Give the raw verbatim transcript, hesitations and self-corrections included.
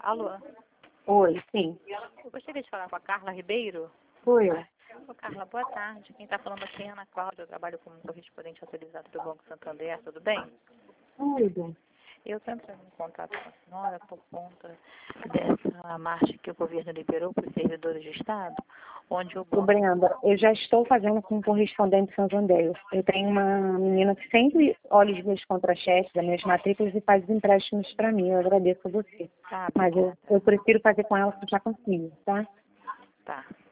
Alô? Oi, sim. Eu gostaria de falar com a Carla Ribeiro. Oi, eu. Ô, Carla, boa tarde. Quem está falando aqui é Ana Cláudia. Eu trabalho como correspondente autorizado do Banco Santander. Tudo bem? Oi, bem. Eu estou entrando em contato com a senhora por conta dessa marcha que o governo liberou para os servidores de Estado, onde o Ô, banco... Brenda, eu já estou fazendo com correspondente Santander. Eu tenho uma menina que sempre olha os meus contra-cheques, as minhas matrículas e faz os empréstimos para mim. Eu agradeço a você. Tá, Mas eu, eu prefiro fazer com ela que eu já consigo, tá? tá.